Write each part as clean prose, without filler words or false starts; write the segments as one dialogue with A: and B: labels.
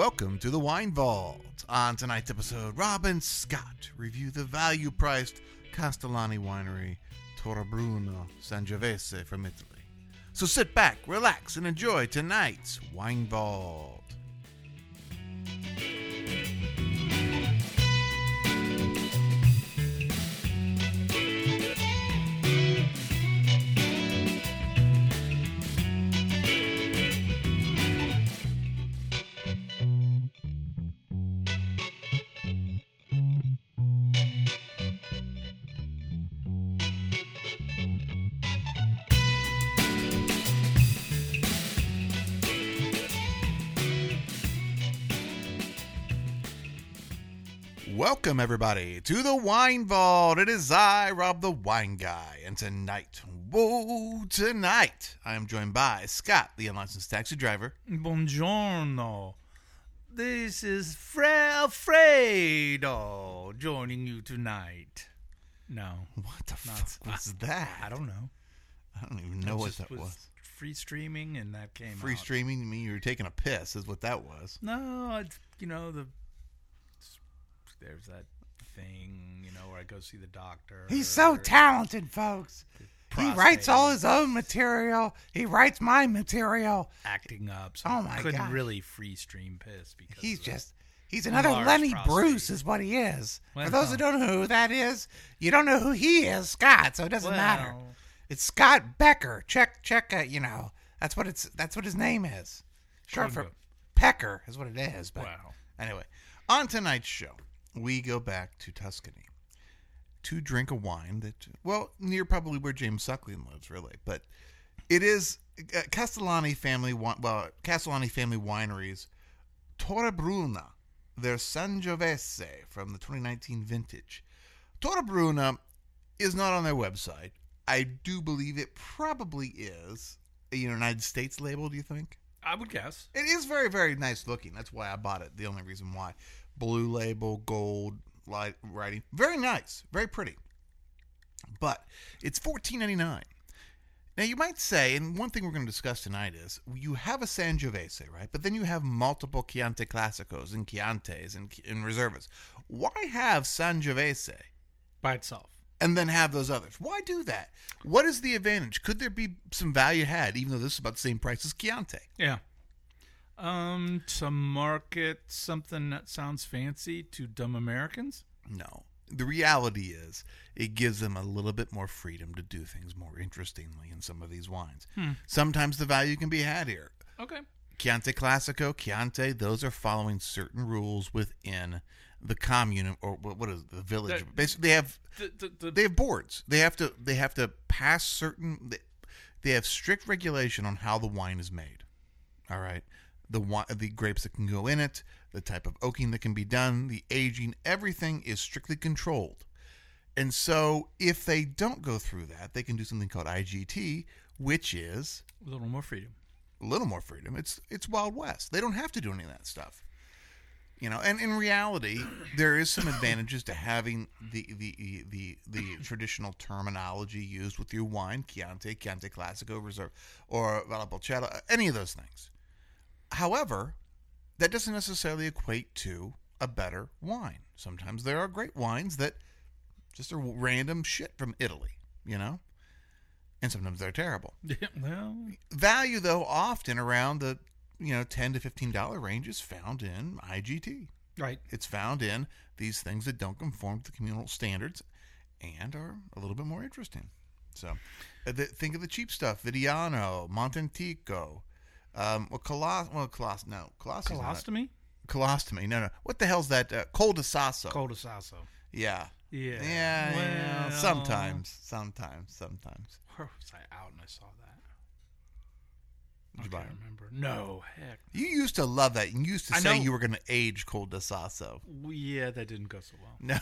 A: welcome to the Wine Vault. On tonight's episode, Rob and Scott review the value-priced Castellani Winery Torrebruno Sangiovese from Italy. So sit back, relax, and enjoy tonight's Wine Vault. Welcome, everybody, to the Wine Vault. It is I, Rob the Wine Guy, and tonight, I am joined by Scott, the unlicensed taxi driver.
B: Buongiorno. This is Alfredo joining you tonight. No.
A: What the fuck was that?
B: I don't know.
A: I don't even know what that was.
B: Free streaming, and that came
A: Free
B: out.
A: streaming? You mean you were taking a piss is what that was.
B: No, there's that thing, where I go see the doctor.
C: He's so talented, folks. He writes all his own material. He writes my material.
B: Acting up. So
C: Oh, my
B: couldn't
C: God.
B: really free stream piss because
C: He's another
B: Lars
C: Lenny
B: prostate.
C: Bruce is what he is.
B: Well,
C: For those who don't know who that is, you don't know who he is, Scott, so it doesn't matter. It's Scott Becker. Check, that's what his name is. Short for Pecker is what it is. But
B: Wow.
A: Anyway, on tonight's show, we go back to Tuscany to drink a wine that, near probably where James Suckling lives, really. But it is Castellani Family Wineries Torrebruno, their Sangiovese from the 2019 vintage. Torrebruno is not on their website. I do believe it probably is a United States label, do you think?
B: I would guess.
A: It is very, very nice looking. That's why I bought it. The only reason why. Blue label, gold light writing. Very nice. Very pretty. But it's $14.99. Now you might say, and one thing we're going to discuss tonight is, you have a Sangiovese, right? But then you have multiple Chianti Classicos and Chiantis and Reservas. Why have Sangiovese
B: By itself.
A: and then have those others? Why do that? What is the advantage? Could there be some value had, even though this is about the same price as Chianti?
B: Yeah. To market something that sounds fancy to dumb Americans?
A: No. The reality is, it gives them a little bit more freedom to do things more interestingly in some of these wines. Sometimes the value can be had here.
B: Okay.
A: Chianti Classico, Chianti, those are following certain rules within the commune, or what is it, the village. Basically, they have boards. They have to pass certain. They have strict regulation on how the wine is made. All right, the grapes that can go in it, the type of oaking that can be done, the aging, everything is strictly controlled. And so, if they don't go through that, they can do something called IGT, which is
B: A little more freedom.
A: a little more freedom. It's Wild West. They don't have to do any of that stuff. And in reality, there is some advantages to having the traditional terminology used with your wine, Chianti Classico, Reserve, or Valpolicella, any of those things. However, that doesn't necessarily equate to a better wine. Sometimes there are great wines that just are random shit from Italy, and sometimes they're terrible.
B: Yeah, well,
A: Value, though, often around the $10 to $15 range is found in IGT.
B: right.
A: It's found in these things that don't conform to the communal standards and are a little bit more interesting. So, think of the cheap stuff: Vidiano, Montantico,
B: Colostomy?
A: Colostomy. No. What the hell's that? Col de Sasso.
B: Col de Sasso.
A: Yeah.
B: Yeah.
A: Yeah.
B: Well,
A: Sometimes.
B: Where was I out and I saw that?
A: Did you
B: I
A: buy
B: can't
A: it?
B: remember. No, heck.
A: You used to love that. You used to
B: I
A: say
B: know.
A: you were going to age Col de Sasso.
B: Yeah, that didn't go so well.
A: No.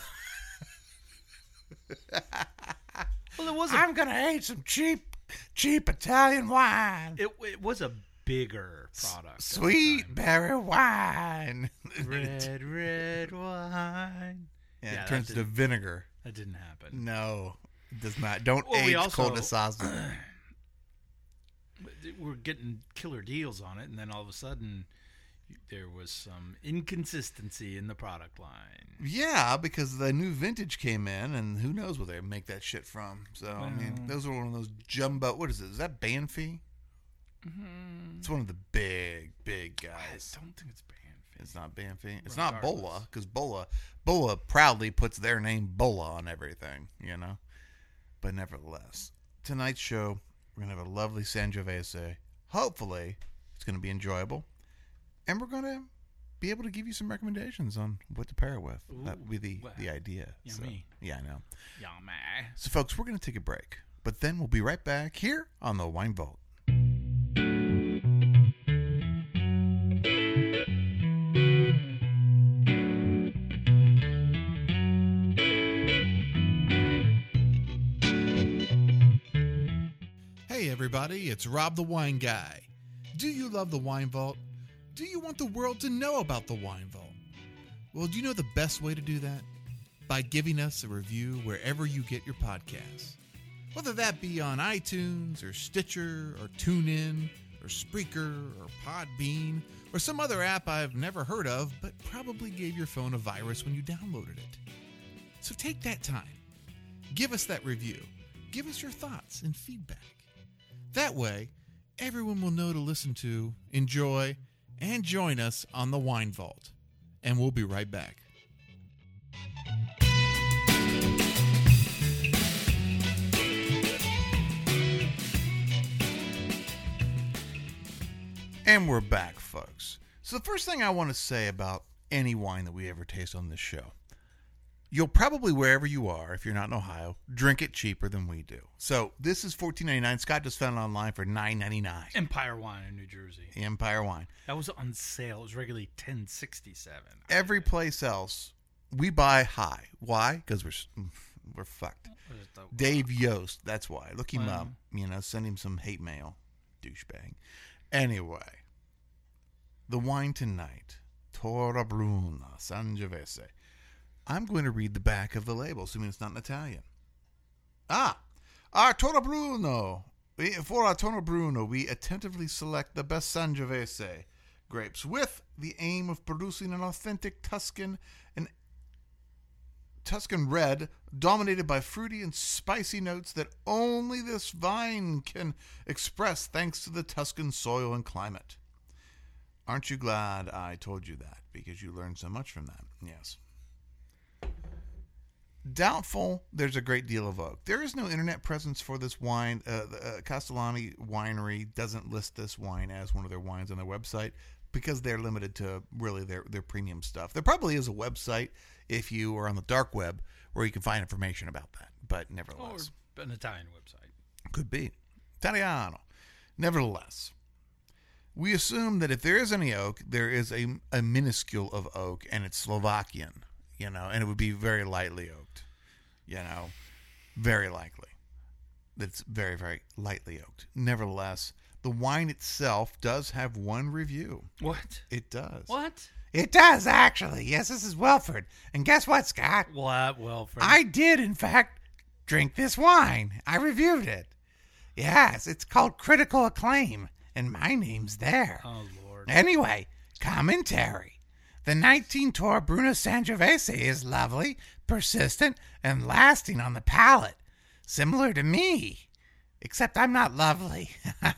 B: Well, it was
C: I'm going to age some cheap Italian wine.
B: it was a bigger product. at the
C: Sweet
B: time.
C: berry wine.
B: Red wine.
A: Yeah,
B: Yeah,
A: it turns
B: that
A: to vinegar.
B: That didn't happen.
A: No, it does not. Don't
B: Well, we
A: age
B: also-
A: Col de Sasso.
B: We're getting killer deals on it, and then all of a sudden, there was some inconsistency in the product line.
A: Yeah, because the new vintage came in, and who knows where they make that shit from. So, I mean, those are one of those jumbo... What is it? Is that Banfi? Mm-hmm. It's one of the big guys.
B: I don't think it's Banfi.
A: It's not Banfi. It's not Bola, because Bola proudly puts their name Bola on everything, you know? But nevertheless, tonight's show, we're going to have a lovely Sangiovese. Hopefully, it's going to be enjoyable. And we're going to be able to give you some recommendations on what to pair it with.
B: Ooh,
A: that would be the idea.
B: Yummy.
A: So, yeah, I know.
B: Yummy.
A: So, folks, we're going to take a break. But then we'll be right back here on the Wine Vault. Hey, everybody, it's Rob the Wine Guy. Do you love the Wine Vault? Do you want the world to know about the Wine Vault? Well, do you know the best way to do that? By giving us a review wherever you get your podcasts. Whether that be on iTunes or Stitcher or TuneIn or Spreaker or Podbean or some other app I've never heard of but probably gave your phone a virus when you downloaded it. So take that time. Give us that review. Give us your thoughts and feedback. That way, everyone will know to listen to, enjoy, and join us on the Wine Vault. And we'll be right back. And we're back, folks. So the first thing I want to say about any wine that we ever taste on this show, you'll probably, wherever you are, if you're not in Ohio, drink it cheaper than we do. So this is $14.99. Scott just found it online for $9.99.
B: Empire Wine in New Jersey.
A: Empire Wine.
B: That was on sale. It was regularly $10.67.
A: Every place else, we buy high. Why? Because we're fucked. Dave Yost, that's why. Look him up. You know, send him some hate mail. Douchebag. Anyway, the wine tonight, Torre Bruna Sangiovese. I'm going to read the back of the label, assuming it's not in Italian. Our Torre Bruno. For our Torre Bruno, we attentively select the best Sangiovese grapes with the aim of producing an authentic Tuscan red dominated by fruity and spicy notes that only this vine can express thanks to the Tuscan soil and climate. Aren't you glad I told you that? Because you learned so much from that. Yes. Doubtful there's a great deal of oak. There is no internet presence for this wine. Castellani Winery doesn't list this wine as one of their wines on their website because they're limited to really their premium stuff. There probably is a website if you are on the dark web where you can find information about that, but nevertheless.
B: Or an Italian website.
A: Could be. Italiano. Nevertheless, we assume that if there is any oak, there is a minuscule of oak, and it's Slovakian, you know, and it would be very lightly oaked, you know, very likely. That's very, very lightly oaked. Nevertheless, the wine itself does have one review.
B: What?
A: It does.
B: What?
C: It does, actually. Yes, this is Wilford. And guess what, Scott?
B: What, Wilford?
C: I did, in fact, drink this wine. I reviewed it. Yes, it's called Critical Acclaim, and my name's there.
B: Oh, Lord.
C: Anyway, commentary. The 19 Torre Bruna Sangiovese is lovely, persistent, and lasting on the palate. Similar to me. Except I'm not lovely.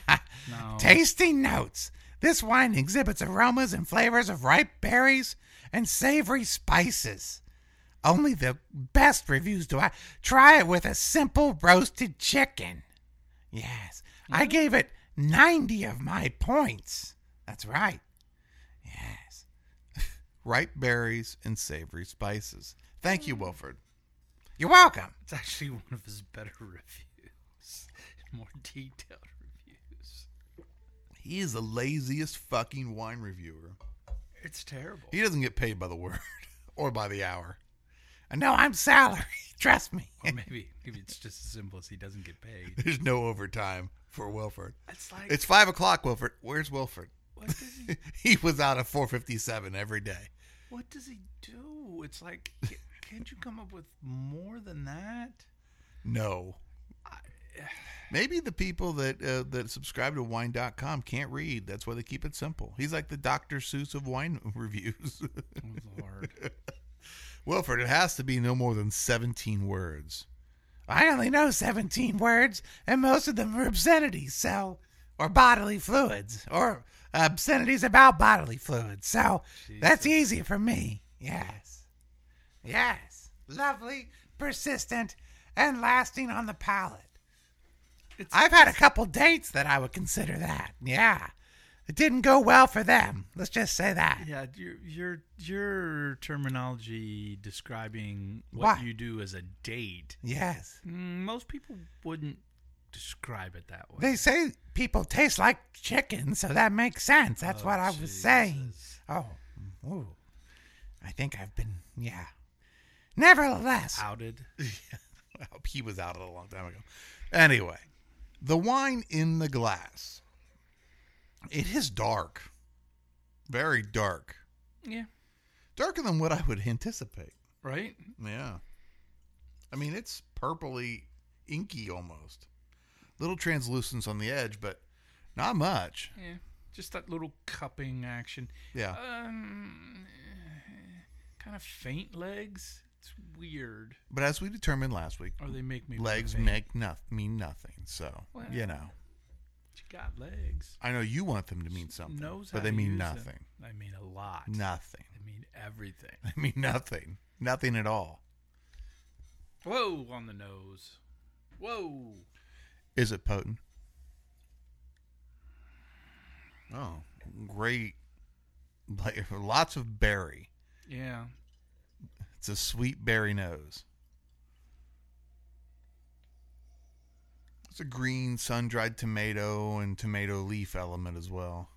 B: No.
C: Tasting notes. This wine exhibits aromas and flavors of ripe berries and savory spices. Only the best reviews do I try it with a simple roasted chicken. Yes, I gave it 90 of my points. That's right. Yes.
A: Ripe berries and savory spices. Thank you, Wilford.
C: You're welcome.
B: It's actually one of his better reviews. More detailed reviews.
A: He is the laziest fucking wine reviewer.
B: It's terrible.
A: He doesn't get paid by the word or by the hour.
C: No, I'm salary. Trust me.
B: Or maybe it's just as simple as he doesn't get paid.
A: There's no overtime for Wilford.
B: It's like
A: It's 5 o'clock, Wilford. Where's Wilford?
B: what does he
A: He was out at 4:57 every day.
B: what does he do? It's like can't you come up with more than that?
A: No. Maybe the people that subscribe to wine.com can't read. That's why they keep it simple. He's like the Dr. Seuss of wine reviews.
B: Oh, Lord.
A: Wilford, it has to be no more than 17 words.
C: I only know 17 words, and most of them are obscenities, so, or bodily fluids, or obscenities about bodily fluids. So that's easy for me. Yes. Yes. Lovely, persistent, and lasting on the palate. I've had a couple dates that I would consider that. Yeah. It didn't go well for them. Let's just say that.
B: Yeah, your terminology describing what you do as a date.
C: Yes.
B: Most people wouldn't describe it that way.
C: They say people taste like chicken, so that makes sense. That's what I was saying. Oh. Ooh. I think I've been, Nevertheless.
B: Outed.
A: He was outed a long time ago. Anyway, the wine in the glass. It is dark. Very dark.
B: Yeah.
A: Darker than what I would anticipate.
B: Right?
A: Yeah. I mean, it's purpley, inky almost. Little translucence on the edge, but not much.
B: Yeah. Just that little cupping action.
A: Yeah.
B: Kind of faint legs. It's weird.
A: But as we determined last week,
B: or they make me
A: legs mean nothing. So, you know.
B: You got legs.
A: I know you want them to mean something,
B: Knows
A: but
B: how
A: they
B: to
A: mean
B: use
A: nothing.
B: them. I mean a lot.
A: Nothing.
B: I mean everything.
A: I mean nothing. Nothing at all.
B: Whoa, on the nose. Whoa.
A: Is it potent? Oh, great. Like, lots of berry.
B: Yeah.
A: It's a sweet berry nose. It's a green sun-dried tomato and tomato leaf element as well.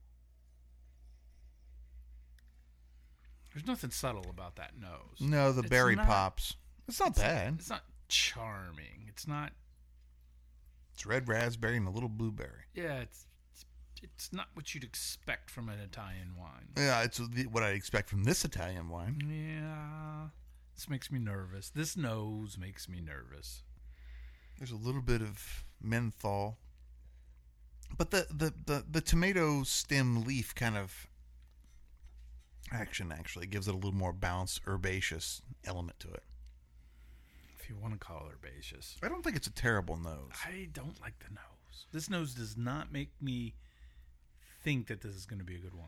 B: There's nothing subtle about that nose.
A: No, the berry pops. It's not bad.
B: It's not charming. It's not.
A: It's red raspberry and a little blueberry.
B: Yeah, it's not what you'd expect from an Italian wine.
A: Yeah, it's what I expect from this Italian wine.
B: Yeah, this makes me nervous. This nose makes me nervous.
A: There's a little bit of menthol, but the tomato stem leaf kind of action actually gives it a little more balanced, herbaceous element to it.
B: If you want to call it herbaceous.
A: I don't think it's a terrible nose.
B: I don't like the nose. This nose does not make me think that this is going to be a good wine.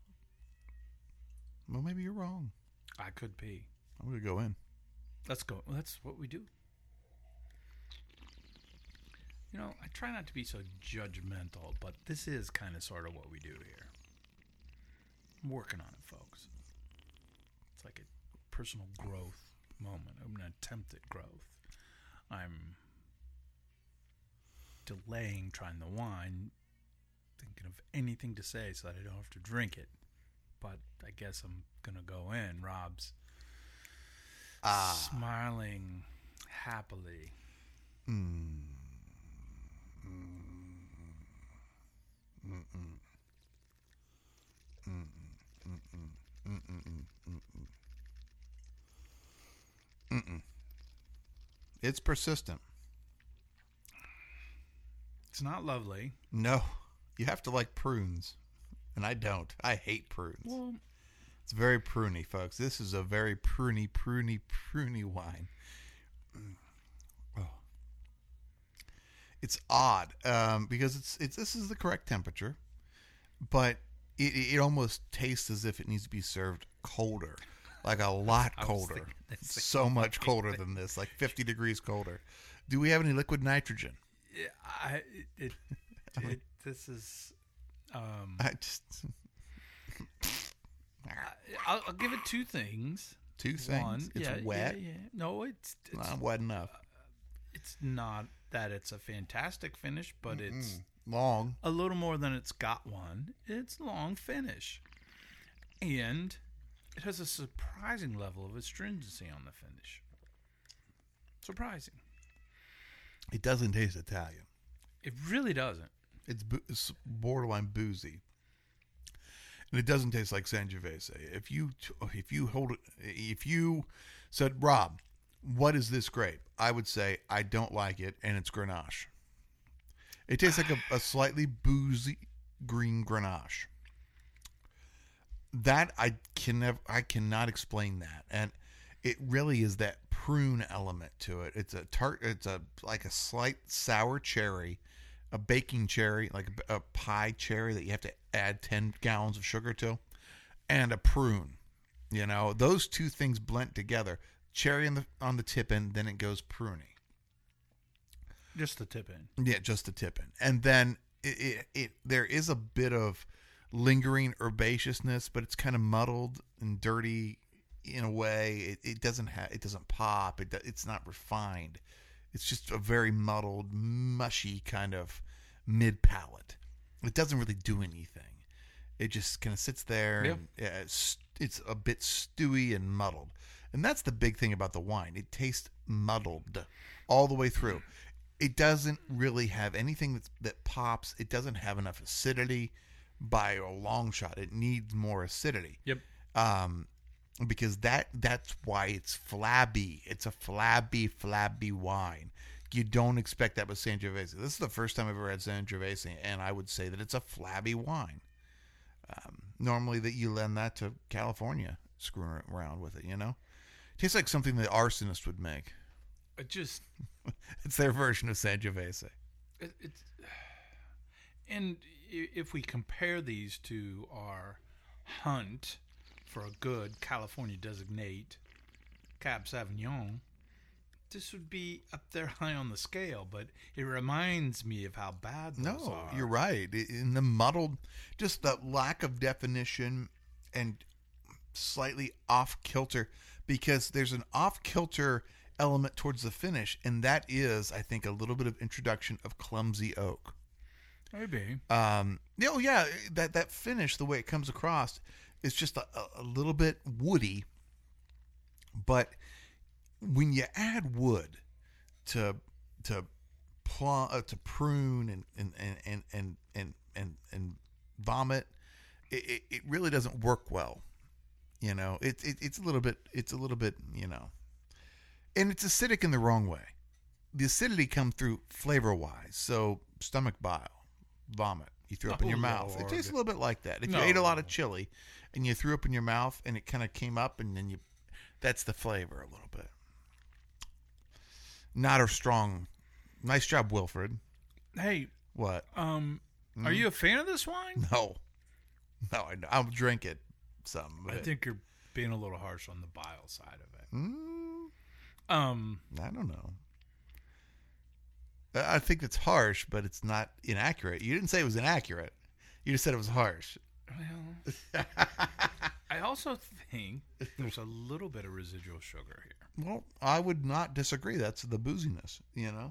A: Well, maybe you're wrong.
B: I could be.
A: I'm going to go in.
B: Let's go. Well, that's what we do. You know, I try not to be so judgmental, but this is kind of sort of what we do here. I'm working on it, folks. It's like a personal growth moment. I'm an attempt at growth. I'm delaying trying the wine, thinking of anything to say so that I don't have to drink it. But I guess I'm going to go in. Rob's smiling happily.
A: It's persistent.
B: It's not lovely.
A: No, you have to like prunes, and I don't. I hate prunes.
B: Well,
A: it's very pruny, folks. This is a very pruny wine. Oh. It's odd because it's this is the correct temperature, but it almost tastes as if it needs to be served colder, like a lot colder. It's so much colder than this, like 50 degrees colder. Do we have any liquid nitrogen?
B: Yeah, this is.
A: I just.
B: I'll give it two things.
A: Two things.
B: One,
A: it's wet.
B: Yeah. No, it's
A: not wet enough.
B: It's not that it's a fantastic finish, but it's
A: long.
B: A little more than it's got one. It's long finish, and it has a surprising level of astringency on the finish. Surprising.
A: It doesn't taste Italian.
B: It really doesn't.
A: It's borderline boozy. And it doesn't taste like Sangiovese. If you said, Rob, what is this grape? I would say I don't like it, and it's Grenache. It tastes like a slightly boozy green Grenache. That I cannot explain that, and it really is that prune element to it. It's a tart. It's like a slight sour cherry, a baking cherry, like a pie cherry that you have to add 10 gallons of sugar to, and a prune. You know, those two things blend together. Cherry on the tip end, then it goes pruny.
B: Just the tip end.
A: Yeah, just the tip end, and then it there is a bit of lingering herbaceousness, but it's kind of muddled and dirty in a way. It doesn't pop. It's not refined. It's just a very muddled, mushy kind of mid palate. It doesn't really do anything. It just kind of sits there.
B: Yep.
A: And, it's a bit stewy and muddled, and that's the big thing about the wine. It tastes muddled all the way through. It doesn't really have anything that pops. It doesn't have enough acidity by a long shot. It needs more acidity.
B: Yep.
A: Because that's why it's flabby. It's a flabby wine. You don't expect that with Sangiovese. This is the first time I've ever had Sangiovese, and I would say that it's a flabby wine. Normally that you lend that to California, screwing around with it, you know? Tastes like something the arsonist would make. It's their version of Sangiovese.
B: And if we compare these to our hunt for a good California designate Cab Sauvignon, this would be up there high on the scale, but it reminds me of how bad those are.
A: You're right. In the muddled, just the lack of definition and slightly off-kilter, because there's an off-kilter element towards the finish, and that is, I think, a little bit of introduction of clumsy oak.
B: Maybe.
A: That finish, the way it comes across, is just a little bit woody, but when you add wood to prune and vomit, it really doesn't work well. You know, it's a little bit, you know, and it's acidic in the wrong way. The acidity comes through flavor wise, so stomach bile, vomit. You threw up in your mouth. It tastes a little bit like that. If you ate a lot of chili and you threw up in your mouth and it kind of came up, and then that's the flavor a little bit. Not a strong. Nice job, Wilfred.
B: Hey,
A: what?
B: Are you a fan of this wine?
A: No, I'll drink it some.
B: I think you're being a little harsh on the bile side of it.
A: I don't know. I think it's harsh, but it's not inaccurate. You didn't say it was inaccurate. You just said it was harsh.
B: Well, I also think there's a little bit of residual sugar here.
A: Well, I would not disagree. That's the booziness, you know.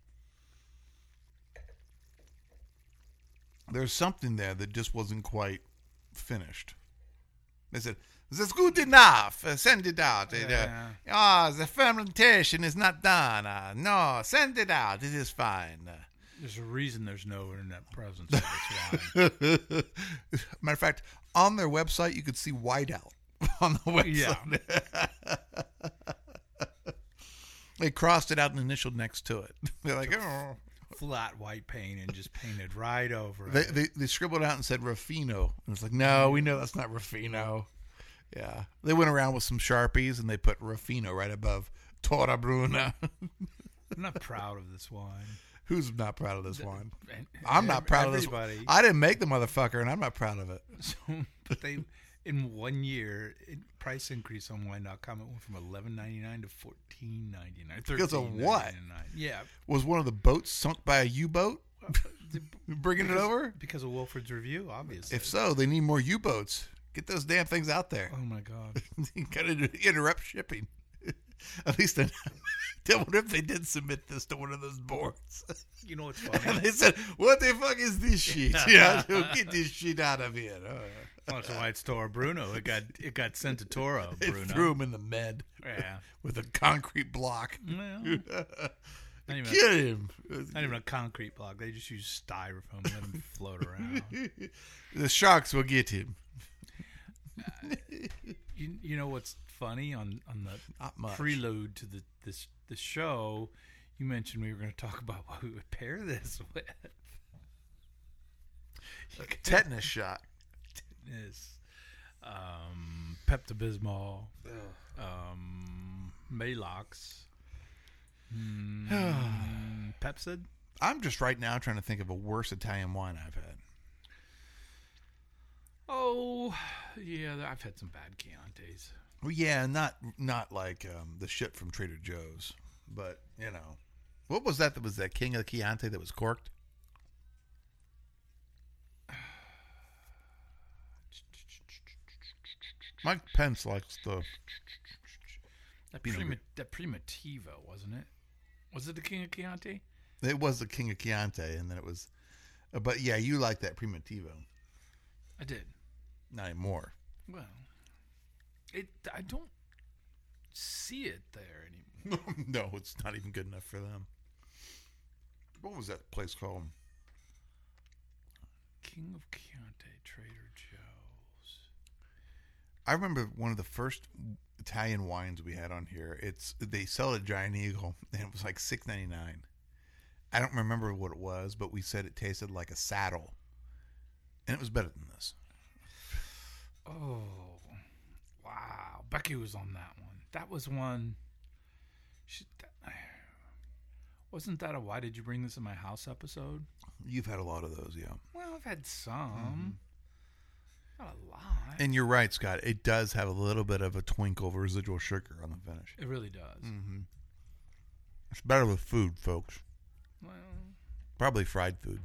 A: There's something there that just wasn't quite finished. They said, "That's good enough. Send it out." The fermentation is not done. No, send it out. It is fine.
B: There's a reason there's no internet presence of this wine.
A: Matter of fact, on their website, you could see whiteout on the website. Yeah. They crossed it out and initialed next to it. They're like, oh.
B: Flat white paint and just painted right over it.
A: They scribbled out and said Ruffino. And it's like, no, we know that's not Ruffino. Yeah. They went around with some Sharpies and they put Ruffino right above Torre Bruna.
B: I'm not proud of this wine.
A: Who's not proud of this wine? I'm not proud of this wine. I didn't make the motherfucker, and I'm not proud of it.
B: So, but they, in 1 year, price increase on wine.com, it went from $11.99 to $14.99.
A: Because of what?
B: Yeah.
A: Was one of the boats sunk by a U-boat? Bringing it over?
B: Because of Wilfred's review, obviously.
A: If so, they need more U-boats. Get those damn things out there.
B: Oh, my God.
A: You got to interrupt shipping. At least I wonder if they did submit this to one of those boards.
B: You know what's funny?
A: And they said, "What the fuck is this shit? Yeah, get this shit out of here."
B: That's why it's Toro Bruno. It got sent to Toro Bruno.
A: They threw him in the med.
B: Yeah,
A: with a concrete block.
B: Well,
A: get him.
B: Not even a concrete block. They just use styrofoam and let him float around.
A: The sharks will get him.
B: You know what's funny on the
A: Not much.
B: prelude to the show, you mentioned we were going to talk about what we would pair this with.
A: Tetanus shot.
B: Is Pepto-Bismol, Malox, Pepsid.
A: I'm just right now trying to think of a worse Italian wine I've had.
B: Oh, yeah, I've had some bad Chiantis.
A: Well, yeah, not like the shit from Trader Joe's, but you know, what was that? That was that King of the Chianti that was corked. Mike Pence likes the.
B: That
A: You know,
B: Primitivo, wasn't it? Was it the King of Chianti?
A: It was the King of Chianti, and then it was, but yeah, you like that Primitivo.
B: I did.
A: Not anymore.
B: Well, I don't see it there anymore.
A: No, it's not even good enough for them. What was that place called?
B: King of Chianti, Trader Joe's.
A: I remember one of the first Italian wines we had on here. They sell it at Giant Eagle, and it was like $6.99. I don't remember what it was, but we said it tasted like a saddle, and it was better than this.
B: Oh, wow. Becky was on that one. That was one. Wasn't that a Why Did You Bring This in My House episode?
A: You've had a lot of those, yeah.
B: Well, I've had some. Not a lot.
A: And you're right, Scott. It does have a little bit of a twinkle of residual sugar on the finish.
B: It really does.
A: Mm-hmm. It's better with food, folks.
B: Well,
A: Probably fried food.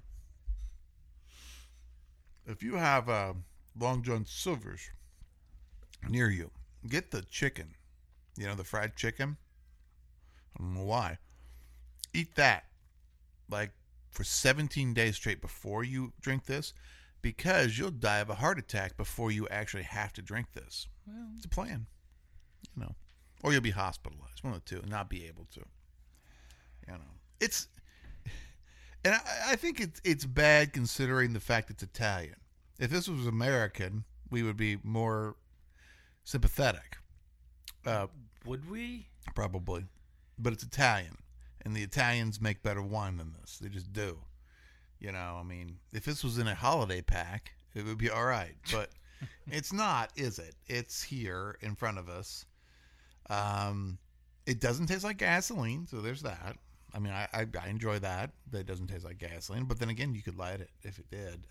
A: If you have Long John Silver's near you, get the chicken. You know, the fried chicken. I don't know why. Eat that like for 17 days straight before you drink this, because you'll die of a heart attack before you actually have to drink this.
B: well,
A: It's a plan, you know, or you'll be hospitalized, one of the two, and not be able to. You know, it's, and I think it's bad considering the fact it's Italian. If this was American, we would be more sympathetic,
B: would we?
A: probably. But it's Italian, and the Italians make better wine than this. They just do. You know, I mean, if this was in a holiday pack, it would be all right. But it's not, is it? It's here in front of us. It doesn't taste like gasoline, so there's that. I mean, I enjoy that it doesn't taste like gasoline. But then again, you could light it if it did.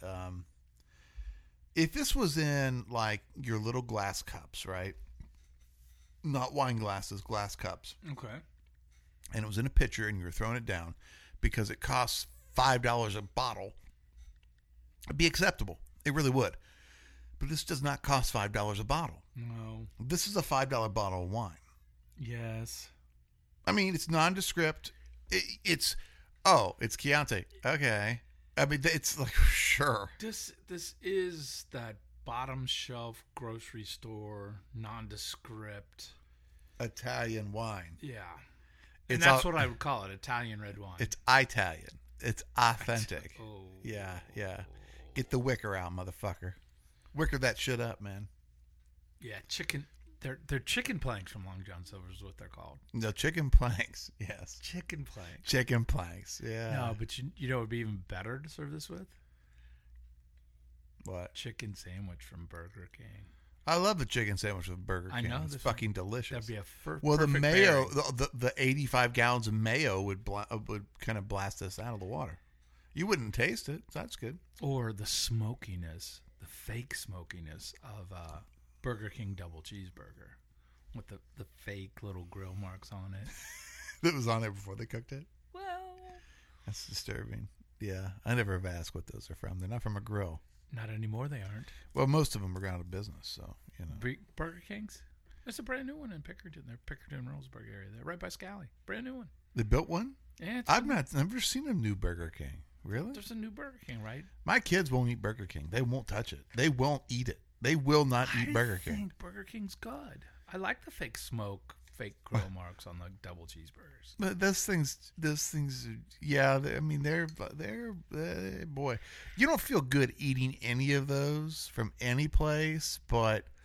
A: If this was in, like, your little glass cups, right? Not wine glasses, glass cups.
B: Okay.
A: And it was in a pitcher and you were throwing it down because it costs $5 a bottle, it'd be acceptable. It really would. But this does not cost $5 a bottle.
B: No.
A: This is a $5 bottle of wine.
B: Yes.
A: I mean, it's nondescript. It's Chianti. Okay. I mean, it's like, sure.
B: This is that bottom shelf grocery store nondescript
A: Italian wine.
B: Yeah. And
A: It's
B: that's
A: all-
B: what I would call it, Italian red wine.
A: It's Italian. It's authentic.
B: Oh.
A: Yeah. Get the wicker out, motherfucker. Wicker that shit up, man.
B: Yeah, chicken. They're chicken planks from Long John Silver's is what they're called.
A: No, chicken planks. Yes.
B: Chicken planks.
A: Chicken planks. Yeah.
B: No, but you know it would be even better to serve this with?
A: What?
B: Chicken sandwich from Burger King.
A: I love the chicken sandwich with Burger King.
B: I know,
A: It's
B: this
A: fucking delicious.
B: That'd be a
A: Well, the
B: perfect
A: mayo,
B: pairing.
A: the 85 gallons of mayo would kind of blast this out of the water. You wouldn't taste it. So that's good.
B: Or the smokiness, the fake smokiness of Burger King double cheeseburger with the fake little grill marks on it.
A: That was on there before they cooked it.
B: Well,
A: That's disturbing. Yeah, I never have asked what those are from. They're not from a grill.
B: not anymore. They aren't.
A: Well, most of them are out of business, so you know.
B: Burger King's. There's a brand new one in Pickerton. They're Pickerton, Roseburg area. They're right by Scally. Brand new one.
A: They built one.
B: Yeah,
A: I've never seen a new Burger King. Really?
B: There's a new Burger King, right?
A: My kids won't eat Burger King. They won't touch it. They won't eat it. They will not eat Burger
B: I
A: King.
B: think Burger King's good. I like the fake smoke, fake grill marks on the double cheeseburgers.
A: But those things, yeah. They're boy. You don't feel good eating any of those from any place, but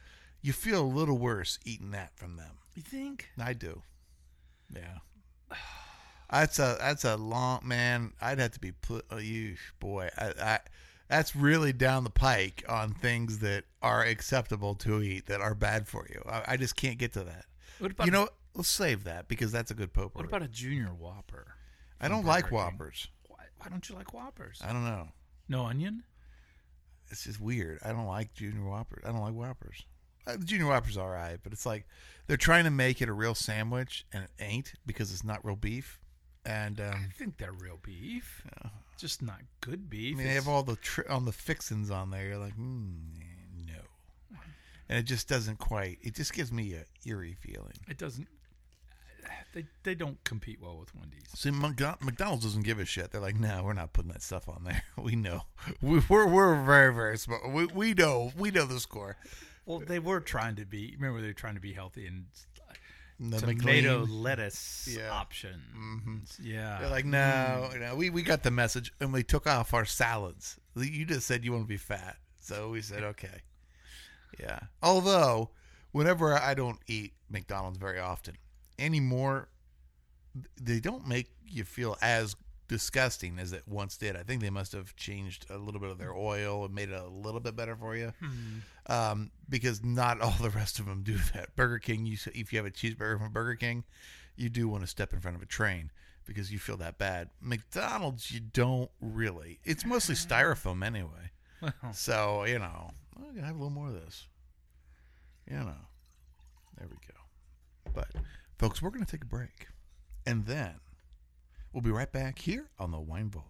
A: you feel a little worse eating that from them.
B: You think?
A: I do. Yeah. That's a long, man. I'd have to be put. Oh, you boy, I that's really down the pike on things that are acceptable to eat that are bad for you. I just can't get to that.
B: What about,
A: You know, let's save that because that's a good potpourri.
B: what about a Junior Whopper?
A: I don't
B: from
A: like
B: Burger King?
A: Whoppers.
B: Why don't you like Whoppers?
A: I don't know.
B: No onion?
A: It's just weird. I don't like Junior Whoppers. I don't like Whoppers. The Junior Whopper's all right, but it's like they're trying to make it a real sandwich, and it ain't because it's not real beef. And
B: I think they're real beef. Just not good
A: I
B: beef.
A: mean, they have all the the fixins on there. You're like, no, and it just doesn't quite. It just gives me a eerie feeling.
B: It doesn't. They don't compete well with Wendy's.
A: See, McDonald's doesn't give a shit. They're like, no, we're not putting that stuff on there. We know. We're very, very smart. We know the score.
B: Well, they were trying to be. Remember, they were trying to be healthy and
A: The
B: tomato
A: McLean.
B: lettuce
A: Yeah.
B: option.
A: Mm-hmm.
B: Yeah,
A: They're like, no, we got the message, and we took off our salads. You just said you want to be fat, so we said okay. Yeah. Although, whenever I don't eat McDonald's very often anymore, they don't make you feel as disgusting as it once did. I think they must have changed a little bit of their oil and made it a little bit better for you. Because not all the rest of them do that. Burger King, if you have a cheeseburger from Burger King, you do want to step in front of a train because you feel that bad. McDonald's, you don't really. It's mostly styrofoam anyway. So, I'm going to have a little more of this. There we go. But, folks, we're going to take a break. And then we'll be right back here on the Wine Vault.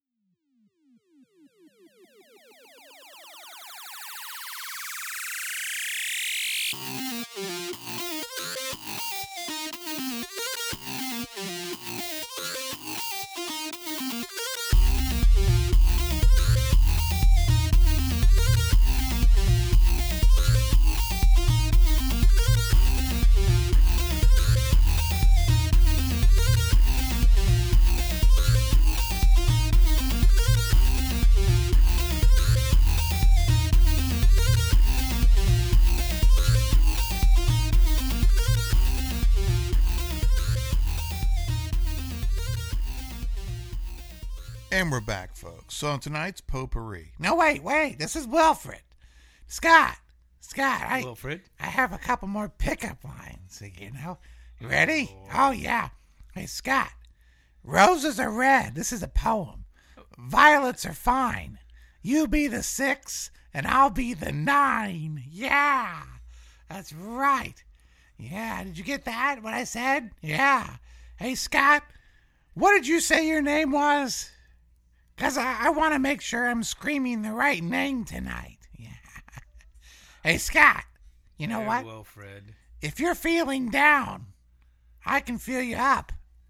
A: And we're back, folks. So tonight's potpourri.
C: No, wait. This is Wilfred. Scott,
B: Wilfred.
C: I have a couple more pickup lines, You ready? Oh, yeah. Hey, Scott. Roses are red. This is a poem. Violets are fine. You be the 6, and I'll be the 9. Yeah. That's right. Yeah. Did you get that, what I said? Yeah. Hey, Scott, what did you say your name was? Because I want to make sure I'm screaming the right name tonight. Yeah. Hey, Scott, you know what?
B: Wilfred.
C: If you're feeling down, I can feel you up.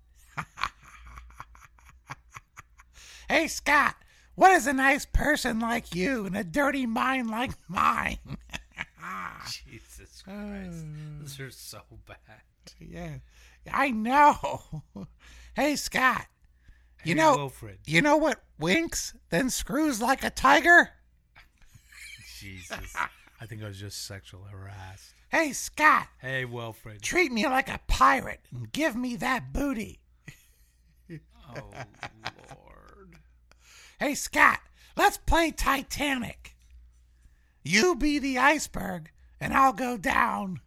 C: Hey, Scott, what is a nice person like you and a dirty mind like mine?
B: Jesus Christ. These are so bad.
C: Yeah, I know. Hey, Scott,
B: Wilfred.
C: you know what winks, then screws like a tiger?
B: Jesus. I think I was just sexually harassed.
C: Hey, Scott,
B: Hey, Wilfred.
C: treat me like a pirate and give me that booty.
B: Oh, Lord.
C: Hey, Scott, let's play Titanic. You be the iceberg, and I'll go down.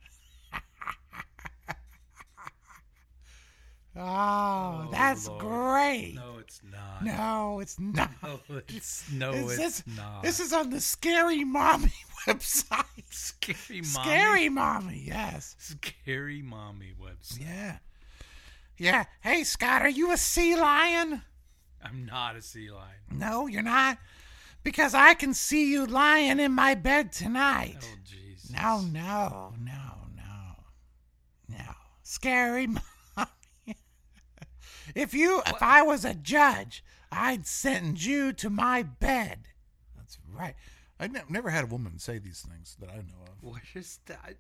C: Oh, that's
B: Lord.
C: great.
B: No, it's not.
C: No, it's not.
B: It's not.
C: This is on the Scary Mommy website.
B: Scary Mommy.
C: Scary Mommy, yes.
B: Scary Mommy website.
C: Yeah. Yeah. Hey, Scott, are you a sea lion?
B: I'm not a sea lion.
C: No, you're not. Because I can see you lying in my bed tonight.
B: Oh, Jesus.
C: No. Scary Mommy. If I was a judge, I'd sentence you to my bed.
A: That's right. I've never had a woman say these things that I know of.
B: What is that?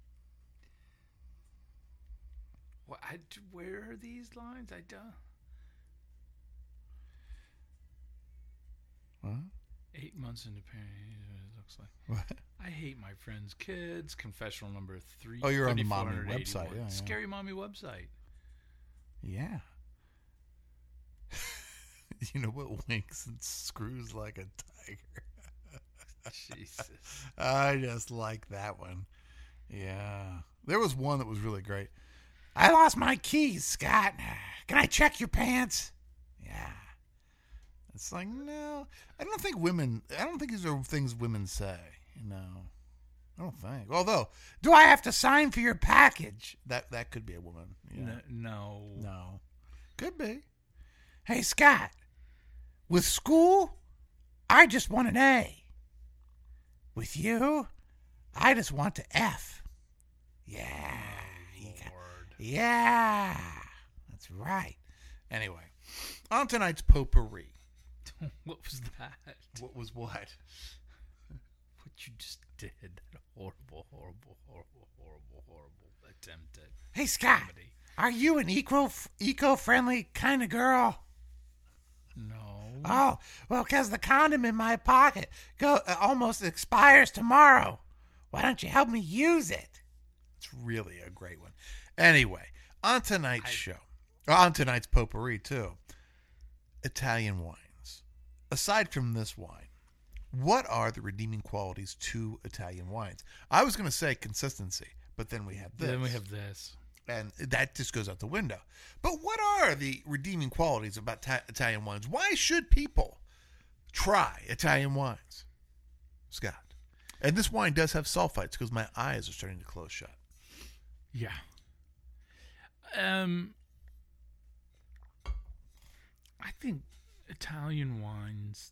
B: Where are these lines? I don't.
A: What?
B: 8 months into parenting, it looks like.
A: What?
B: I hate my friends' kids. Confessional number 3.
A: Oh, you're on the mommy website. Yeah.
B: Scary mommy website.
A: Yeah. You know what winks and screws like a tiger?
B: Jesus.
A: I just like that one. Yeah. There was one that was really great.
C: I lost my keys, Scott. Can I check your pants? Yeah.
A: It's like, no. I don't think these are things women say. No. I don't think. Although,
C: Do I have to sign for your package?
A: that could be a woman. Yeah.
B: No.
A: No. Could be.
C: Hey, Scott. With school, I just want an A. With you, I just want to F. Yeah.
B: Lord.
C: Yeah. That's right.
A: Anyway, on tonight's potpourri.
B: What was that?
A: What was what?
B: What you just did. That horrible attempt at
C: Hey, Scott.
B: comedy.
C: Are you an eco-friendly kind of girl?
B: No.
C: Oh, well, 'cause the condom in my pocket almost expires tomorrow. Why don't you help me use it?
A: It's really a great one. Anyway, on tonight's show, on tonight's potpourri too, Italian wines. Aside from this wine, what are the redeeming qualities to Italian wines? I was going to say consistency, but then we have this.
B: Then we have this.
A: And that just goes out the window. But what are the redeeming qualities about Italian wines? Why should people try Italian wines? Scott. And this wine does have sulfites because my eyes are starting to close shut.
B: Yeah. I think Italian wines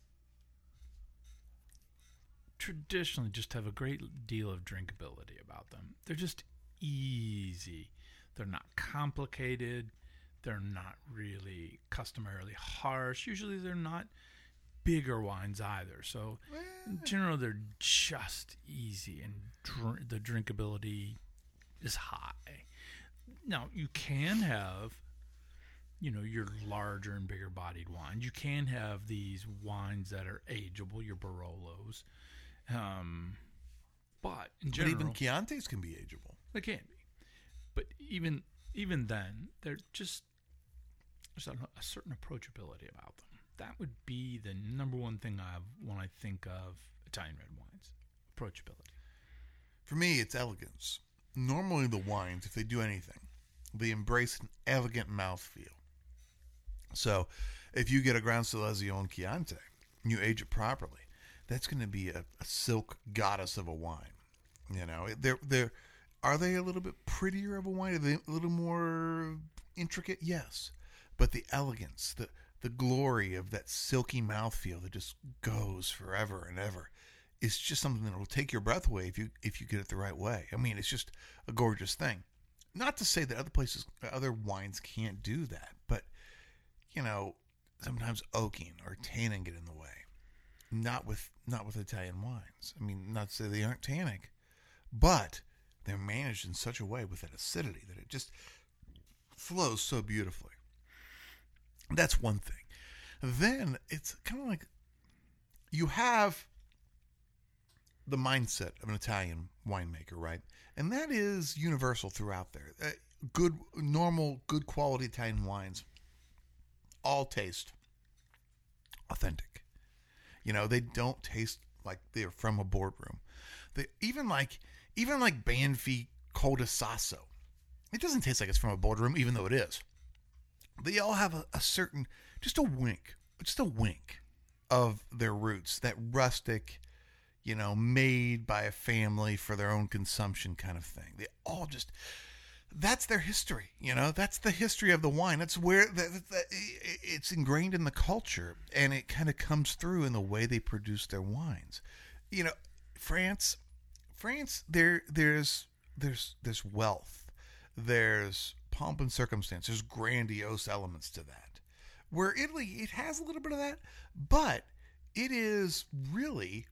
B: traditionally just have a great deal of drinkability about them. They're just easy. They're not complicated. They're not really customarily harsh. Usually they're not bigger wines either. So in general, they're just easy and the drinkability is high. Now, you can have, your larger and bigger bodied wines. You can have these wines that are ageable, your Barolos. But in general,
A: but even Chiantis can be ageable.
B: They can be. But even then, there's a certain approachability about them. That would be the number one thing when I think of Italian red wines. Approachability.
A: For me, it's elegance. Normally the wines, if they do anything, they embrace an elegant mouthfeel. So if you get a Gran Selezione Chianti and you age it properly, that's going to be a silk goddess of a wine. Are they a little bit prettier of a wine? Are they a little more intricate? Yes. But the elegance, the glory of that silky mouthfeel that just goes forever and ever is just something that will take your breath away if you get it the right way. I mean, it's just a gorgeous thing. Not to say that other wines can't do that, but sometimes oaking or tannin get in the way. Not with Italian wines. I mean, not to say they aren't tannic, but they're managed in such a way with that acidity that it just flows so beautifully. That's one thing. Then it's kind of like you have the mindset of an Italian winemaker, right? And that is universal throughout there. Good quality Italian wines all taste authentic. They don't taste like they're from a boardroom. Even like Banfi Col di Sasso. It doesn't taste like it's from a boardroom, even though it is. They all have a certain, just a wink of their roots, that rustic, made by a family for their own consumption kind of thing. They all just, that's their history, that's the history of the wine. That's where it's ingrained in the culture, and it kind of comes through in the way they produce their wines. France, there's wealth, there's pomp and circumstance, there's grandiose elements to that. Where Italy, it has a little bit of that, but it is really,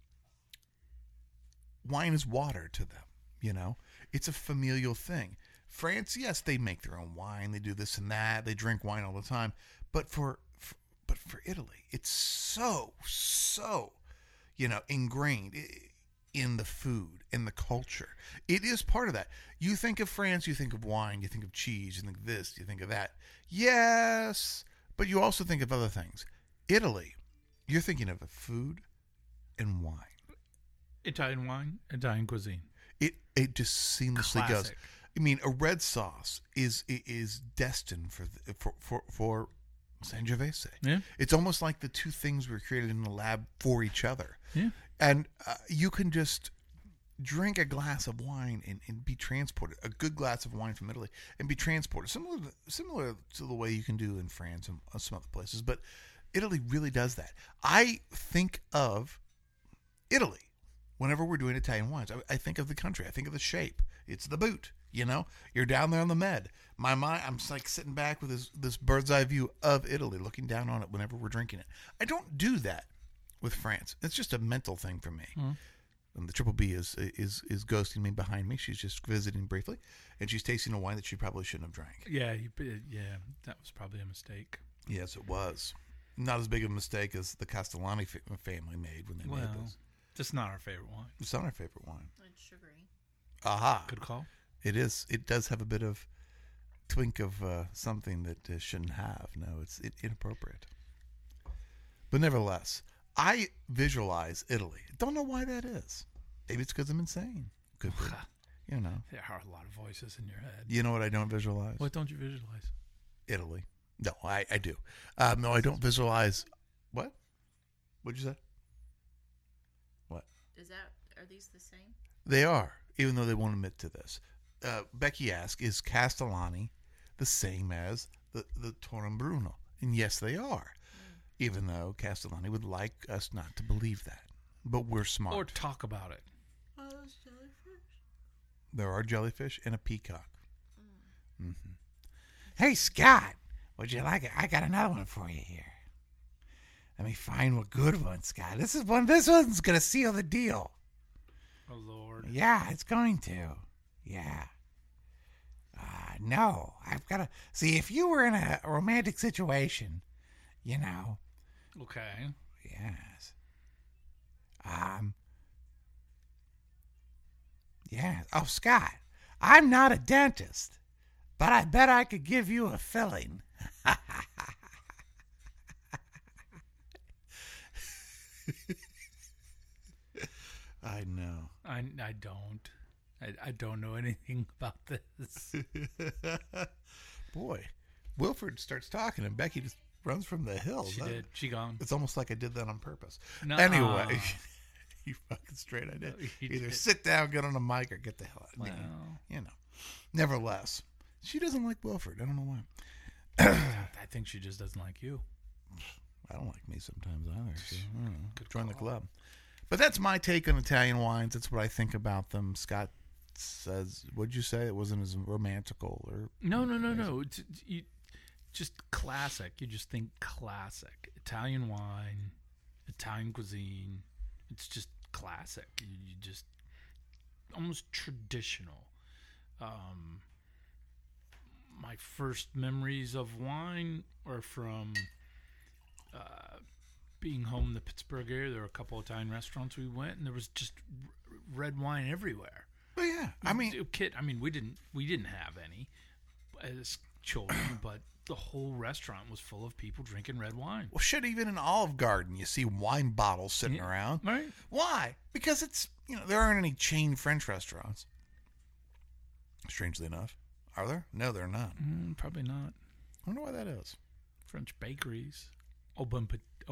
A: wine is water to them, It's a familial thing. France, yes, they make their own wine, they do this and that, they drink wine all the time, but for Italy, it's so ingrained in the food, in the culture. It is part of that. You think of France, you think of wine, you think of cheese, you think of this, you think of that. Yes, but you also think of other things. Italy, you're thinking of food and wine.
B: Italian wine, Italian cuisine.
A: It just seamlessly goes.
B: Classic.
A: I mean, a red sauce is destined for Sangiovese.
B: Yeah.
A: It's almost like the two things were created in the lab for each other.
B: Yeah.
A: And you can just drink a glass of wine and be transported, a good glass of wine from Italy, and be transported. Similar to the way you can do in France and some other places. But Italy really does that. I think of Italy whenever we're doing Italian wines. I think of the country. I think of the shape. It's the boot. You're down there on the Med. My mind, I'm like sitting back with this bird's eye view of Italy, looking down on it whenever we're drinking it. I don't do that with France. It's just a mental thing for me. And the Triple B is ghosting me behind me. She's just visiting briefly, and she's tasting a wine that she probably shouldn't have drank.
B: Yeah, that was probably a mistake.
A: Yes, it was. Not as big of a mistake as the Castellani family made when they made this.
B: Just not our favorite wine.
A: It's not our favorite wine.
D: It's sugary.
A: Aha.
B: Good call.
A: It is. It does have a bit of twink of something that shouldn't have. No, it's inappropriate. But nevertheless, I visualize Italy. Don't know why that is. Maybe it's because I'm insane. Could be.
B: There are a lot of voices in your head.
A: You know what I don't visualize?
B: What don't you visualize?
A: Italy. No, I do. No, I don't visualize. What? What'd you say? What?
D: Are these the same?
A: They are, even though they won't admit to this. Becky asked, is Castellani the same as the Torin Bruno? And yes, they are. Even though Castellani would like us not to believe that. But we're smart.
B: Or talk about it.
D: Oh, those jellyfish.
A: There are jellyfish and a peacock. Mm-hmm.
C: Hey, Scott, would you like it? I got another one for you here. Let me find a good one, Scott. This one's going to seal the deal.
B: Oh, Lord.
C: Yeah, it's going to. Yeah. No, I've got to... See, if you were in a romantic situation,
B: Okay.
C: Yes. Yeah. Oh, Scott, I'm not a dentist, but I bet I could give you a filling.
A: I know.
B: I don't. I don't know anything about this.
A: Boy, Wilford starts talking and Becky just runs from the hills.
B: She did. She gone.
A: It's almost like I did that on purpose.
B: No.
A: Anyway, you fucking straight I did.
B: No, you
A: Either
B: did.
A: sit down, get on a mic, or get the hell out.
B: Well.
A: Nevertheless, she doesn't like Wilford. I don't know why.
B: I think she just doesn't like you.
A: I don't like me sometimes either. So, I don't know.
B: Good
A: Join the
B: call.
A: club. But that's my take on Italian wines. That's what I think about them. Scott says, what'd you say? It wasn't as romantical or...
B: No. You just classic. You just think classic. Italian wine, Italian cuisine. It's just classic. You just almost traditional. My first memories of wine are from being home in the Pittsburgh area. There were a couple of Italian restaurants we went, and there was just red wine everywhere.
A: Well, yeah. I mean,
B: we didn't have any as children, but the whole restaurant was full of people drinking red wine.
A: well, shit, even in Olive Garden, you see wine bottles sitting
B: Yeah.
A: around.
B: Right?
A: Why? Because it's, there aren't any chain French restaurants. Strangely enough. Are there? No, there are not.
B: Probably not.
A: I wonder why that is.
B: French bakeries. Aubin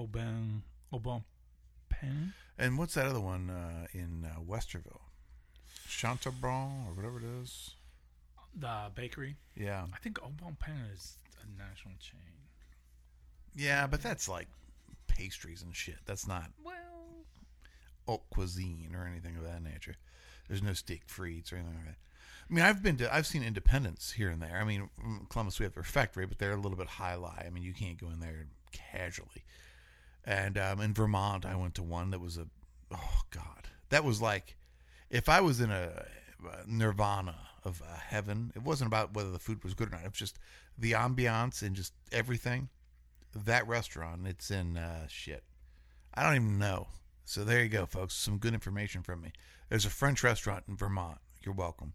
B: Pain.
A: And what's that other one in Westerville? Chantabron or whatever it is.
B: The bakery.
A: Yeah.
B: I think Aubin Pain is a national chain.
A: Yeah, but that's like pastries and shit. That's not
B: Well,
A: haute cuisine or anything of that nature. There's no steak frites or anything like that. I mean, I've seen Independence here and there. I mean, in Columbus we have the Refectory, but they're a little bit high-lie. I mean, you can't go in there casually. And in Vermont, I went to one that was that was like, if I was in a nirvana of heaven, it wasn't about whether the food was good or not. It was just the ambiance and just everything. That restaurant, it's in I don't even know. So there you go, folks. Some good information from me. There's a French restaurant in Vermont. You're welcome.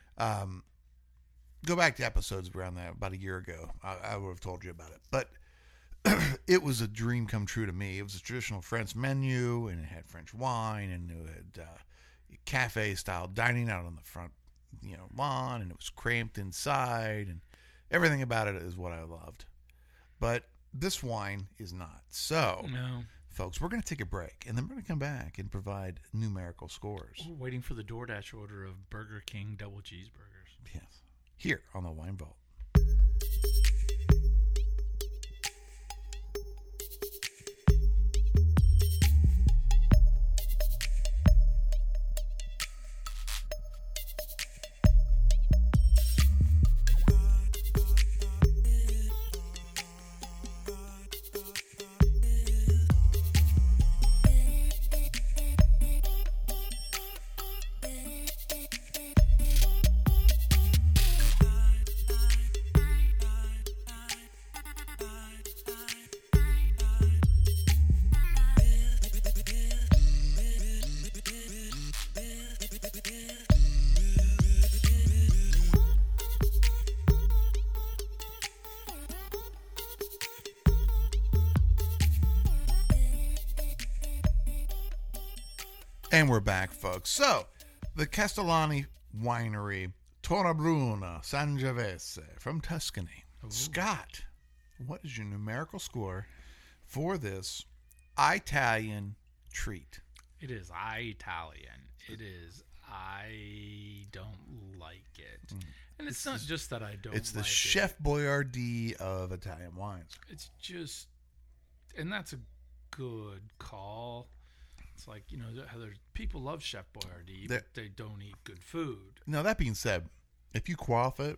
A: Go back to episodes around that about a year ago. I would have told you about it. But it was a dream come true to me. It was a traditional French menu, and it had French wine, and it had cafe-style dining out on the front, lawn, and it was cramped inside, and everything about it is what I loved. But this wine is not. So,
B: No.
A: folks, we're going to take a break, and then we're going to come back and provide numerical scores.
B: We're waiting for the DoorDash order of Burger King double cheeseburgers.
A: Yes. Here on the Wine Vault. And we're back, folks. So, the Castellani Winery, Tornabruna, Sangiovese from Tuscany.
B: Ooh.
A: Scott, what is your numerical score for this Italian treat?
B: It is Italian. It is I don't like it. And it's not just that I don't
A: It's the
B: like
A: Chef Boyardee of Italian wines.
B: It's just, and that's a good call. It's like, how there's people love Chef Boyardee, but they don't eat good food.
A: Now, that being said, if you quaff it,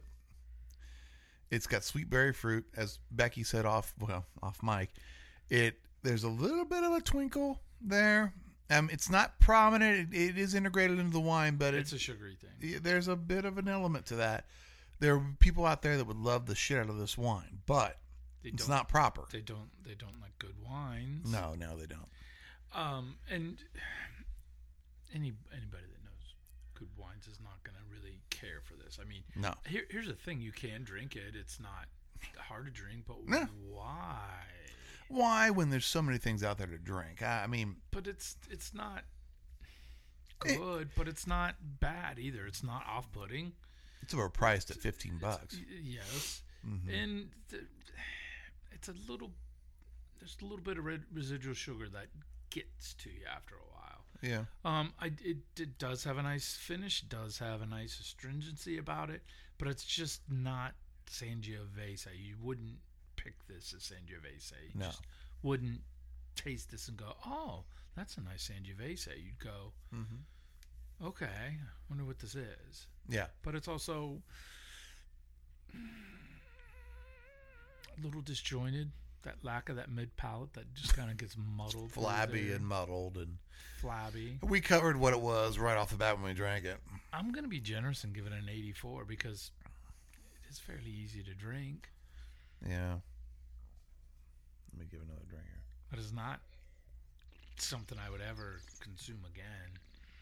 A: it's got sweet berry fruit, as Becky said off mic. There's a little bit of a twinkle there. It's not prominent. It is integrated into the wine, but
B: It's a sugary thing.
A: there's a bit of an element to that. There are people out there that would love the shit out of this wine, but it's not proper.
B: They don't like good wines.
A: No, they don't.
B: And anybody that knows good wines is not going to really care for this. I mean,
A: No.
B: Here's the thing: you can drink it. It's not hard to drink, but
A: No.
B: why?
A: Why, when there's so many things out there to drink? I mean,
B: But it's not good, but it's not bad either. It's not off-putting.
A: it's overpriced at $15.
B: Yes,
A: Mhm.
B: and it's a little. There's a little bit of residual sugar that gets to you after a while.
A: Yeah.
B: It does have a nice finish. Does have a nice astringency about it, but it's just not Sangiovese. You wouldn't pick this as Sangiovese. You
A: No.
B: just wouldn't taste this and go, "Oh, that's a nice Sangiovese." You'd go,
A: Mm-hmm.
B: "Okay, I wonder what this is."
A: Yeah.
B: But it's also a little disjointed. That lack of that mid palate that just kind of gets muddled, through
A: Flabby
B: there.
A: and muddled, and
B: flabby.
A: we covered what it was right off the bat when we drank it.
B: I'm going to be generous and give it an 84 because it is fairly easy to drink,
A: Yeah. Let me give another drink here.
B: but it's not something I would ever consume again.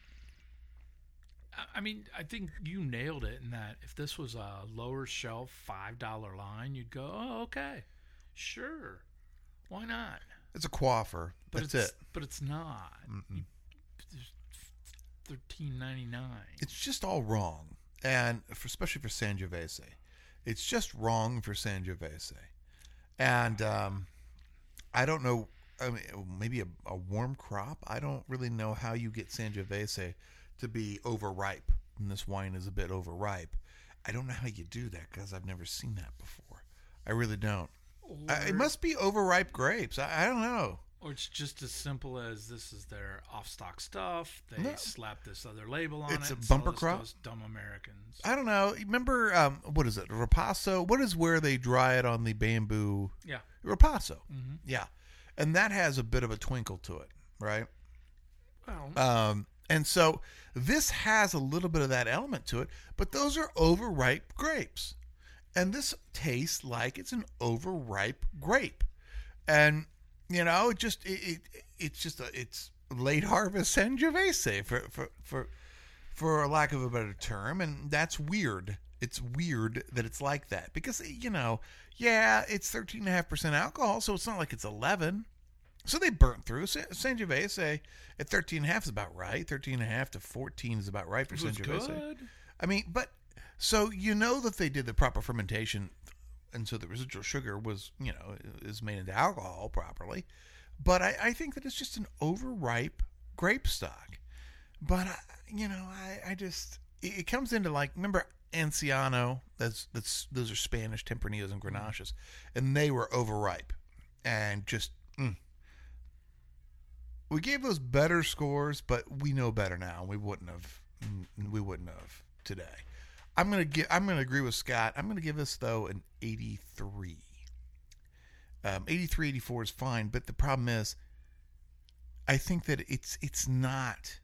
B: I mean, I think you nailed it in that if this was a lower shelf $5 line, you'd go, "Oh, okay, sure, why not?"
A: It's a quaffer.
B: But
A: That's
B: it's,
A: it.
B: But it's not.
A: Mm-mm.
B: There's $13.99.
A: It's just all wrong, and especially for Sangiovese, it's just wrong for Sangiovese. And I don't know. I mean, maybe a warm crop. I don't really know how you get Sangiovese to be overripe, and this wine is a bit overripe. I don't know how you do that because I've never seen that before. I really don't. It must be overripe grapes. I don't know.
B: Or it's just as simple as this is their off-stock stuff. They
A: No.
B: slap this other label on
A: It's
B: it.
A: a
B: and sell
A: bumper
B: this to
A: crop?
B: us dumb Americans.
A: I don't know. Remember, what is it? Ripasso? What is where they dry it on the bamboo?
B: Yeah.
A: Ripasso.
B: Mm-hmm.
A: Yeah. And that has a bit of a twinkle to it, right?
B: Well,
A: And so this has a little bit of that element to it, but those are overripe grapes. And this tastes like it's an overripe grape. And, it's late harvest Sangiovese for lack of a better term, and that's weird. It's weird that it's like that because it's 13.5% alcohol, so it's not like it's 11. So they burnt through. Sangiovese at 13.5 is about right. 13.5 to 14 is about right for Sangiovese.
B: Good.
A: I mean, but so that they did the proper fermentation, and so the residual sugar was is made into alcohol properly. But I think that it's just an overripe grape stock. But I just it comes into like, remember Anciano? Those are Spanish Tempranillos and Grenaches, and they were overripe, and just. We gave those better scores, but we know better now. We wouldn't have today. I'm gonna agree with Scott. I'm gonna give this though an 83. 83, 84 is fine, but the problem is, I think that it's not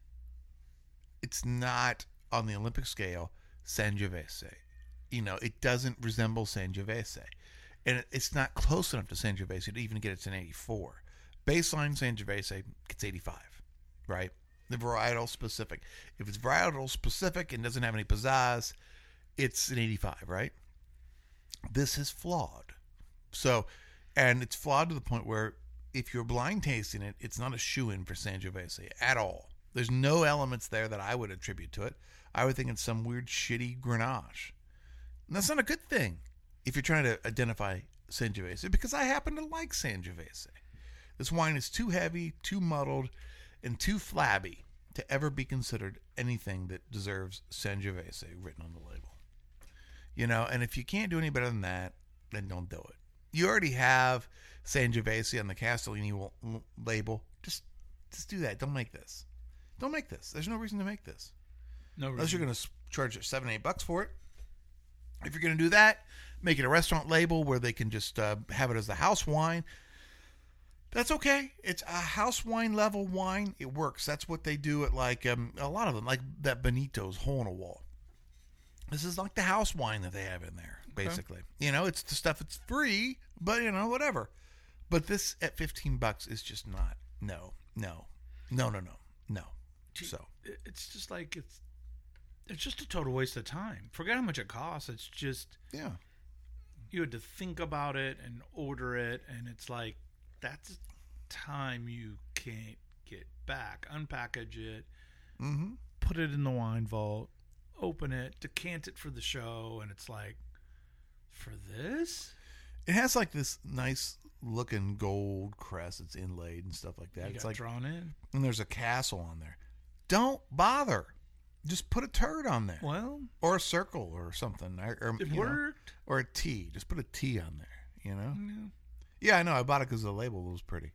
A: on the Olympic scale Sangiovese. It doesn't resemble Sangiovese, and it's not close enough to Sangiovese to even get it to an 84. Baseline Sangiovese gets 85, right? The varietal specific. If it's varietal specific and doesn't have any pizzazz, it's an 85, right? This is flawed. So, and it's flawed to the point where if you're blind tasting it, it's not a shoo-in for Sangiovese at all. There's no elements there that I would attribute to it. I would think it's some weird shitty Grenache. And that's not a good thing if you're trying to identify Sangiovese, because I happen to like Sangiovese. This wine is too heavy, too muddled, and too flabby to ever be considered anything that deserves Sangiovese written on the label. And if you can't do any better than that, then don't do it. You already have Sangiovese on the Castellini label. Just do that. Don't make this. Don't make this. There's no reason to make this.
B: No reason.
A: Unless you're going to charge $7-8 for it. If you're going to do that, make it a restaurant label where they can just have it as the house wine. That's okay. It's a house wine level wine. It works. That's what they do at like a lot of them, like that Benito's Hole in a Wall. This is like the house wine that they have in there, basically. It's the stuff that's free, but whatever. But this at $15 is just not. No. So
B: it's just like it's just a total waste of time. Forget how much it costs. It's just you had to think about it and order it, and it's like. That's time you can't get back. Unpackage it, put it in the wine vault, open it, decant it for the show, and it's like, for this?
A: It has like this nice looking gold crest. It's inlaid and stuff like that.
B: It's like drawn in.
A: And there's a castle on there. Don't bother. Just put a turd on there.
B: Well.
A: Or a circle or something.
B: It worked.
A: Or a T. Just put a T on there, Yeah. Yeah, I know. I bought it because the label was pretty,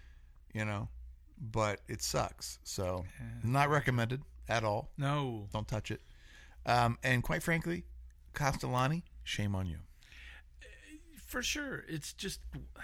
A: but it sucks. So, not recommended at all.
B: No.
A: Don't touch it. And quite frankly, Castellani, shame on you.
B: For sure. It's just,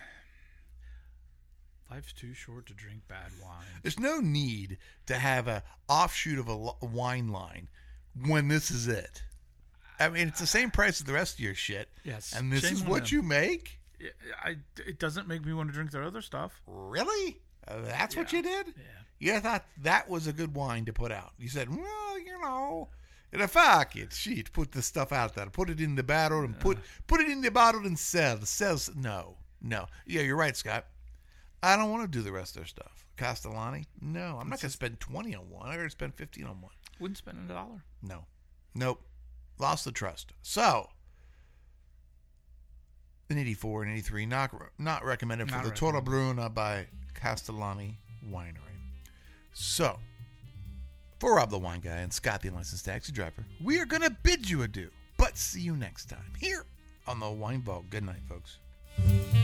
B: life's too short to drink bad wine.
A: There's no need to have a offshoot of a wine line when this is it. I mean, it's the same price as the rest of your shit.
B: Yes.
A: And this is what you make?
B: It doesn't make me want to drink their other stuff.
A: Really? That's what you did?
B: Yeah.
A: You thought that was a good wine to put out. You said, well, and if I could, shit, put the stuff out there, put it in the bottle and put it in the bottle and sell. No. Yeah, you're right, Scott. I don't want to do the rest of their stuff. Castellani? No, I'm not going to spend $20 on one. I already spent $15 on one.
B: Wouldn't spend $1.
A: No. Nope. Lost the trust. So, an 84 and 83, not recommended for the Torre Bruna by Castellani Winery. So, for Rob the Wine Guy and Scott the Licensed Taxi Driver, we are going to bid you adieu. But see you next time here on the Wine Vault. Good night, folks.